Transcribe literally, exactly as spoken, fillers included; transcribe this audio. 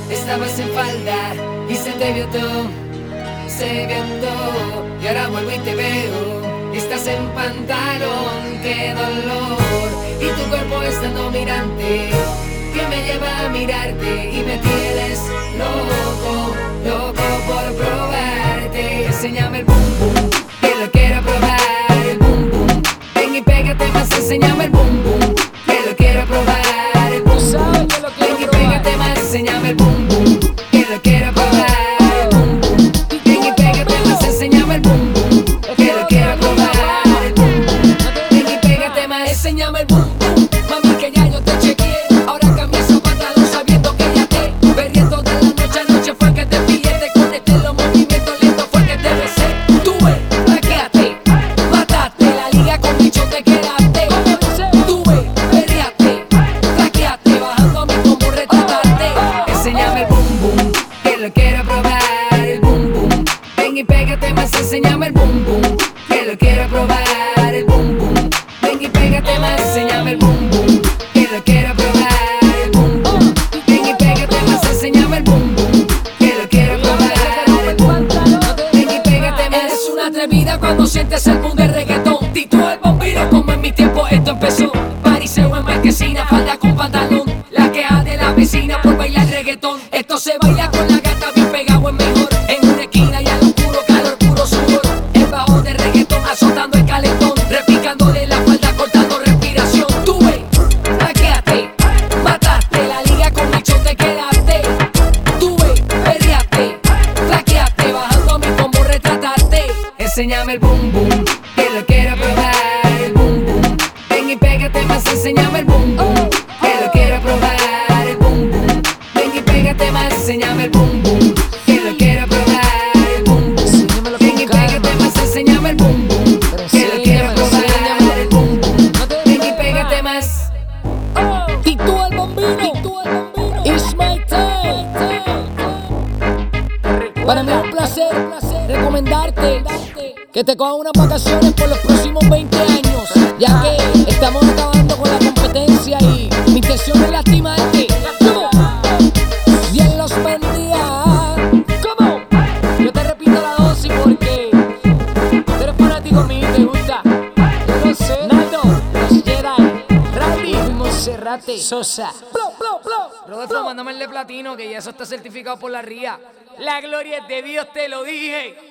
Estabas en falda y se te vio todo, se vio todo. Y ahora vuelvo y te veo, estás en pantalón, qué dolor. Y tu cuerpo es tan dominante que me lleva a mirarte y me tienes loco, loco por probarte. Enséñame el boom boom, que lo quiero probar. El boom boom, ven y pégate más, enséñame el boom boom, que lo quiero probar. El boom boom, ven y pégate más, enséñame el boom boom, que lo quiero probar. El boom boom, ven y pégate más, enséñame el boom boom, que lo quiero probar. El boom boom, ven y pégate más, enséñame el boom boom. Mami, que ya yo te chequeé, ahora cambié pantalón sabiendo que ya te perdié toda la noche. Anoche fue que te pillé, te conecté los movimientos lentos, fue que te besé. Tuve, raqueate, mataste la liga con bicho, te quedaste. Tuve, perreaste, raqueaste, bajando a mí como retratarte. Enséñame el boom boom, que lo quiero probar. El boom boom, ven y pégate más, enséñame el boom boom, que lo quiero probar. El boom boom, ven y pégate más, enséñame el boom boom, que lo quiero probar. El boom boom, ven y pégate más, enséñame el boom boom, que lo quiero probar. El boom boom, ven y pégate más. Eres una atrevida cuando sientes el boom de reggaetón. Tito el bombino, como en mi tiempo esto empezó. Pariseo en marquesina, falda con pantalón, la queja de la vecina por bailar reggaetón. Esto se baila con la gata bien pegado, es mejor. En una esquina y al oscuro, calor, puro sudor. El bajo de reggaetón azotando el calentón, repicándole la falda, cortando respiración. Tuve, raqueate, mataste la liga con bicho, te quedaste. Tuve, perreaste, raqueaste, bajando a mí como retratarte. Enséñame el boom boom, que lo quiero probar. El boom boom, ven y pégate más, enséñame el boom boom, que lo quiero probar. El boom boom, ven y pégate más, enséñame el boom boom, que lo quiero probar. El boom boom, ven y pégate más, enséñame el boom boom, que lo quiero probar. El boom boom, ven y pégate más. Tito el bombino, it's my time. Para mí es un placer recomendarte que te cojas unas vacaciones por los próximos veinte años, ya que estamos acabando con la competencia y mi intención es lastimarte. Dios los bendiga. ¿Cómo? Yo te repito la dosis porque tú eres fanático mío y te gusta. Yo lo sé. Naldo, los Jedi, Randy, Monserrate, Sosa. Blo, blo, blo. Rodolfo, mándame el de platino, que ya eso está certificado por la R I A. La gloria es de Dios, te lo dije.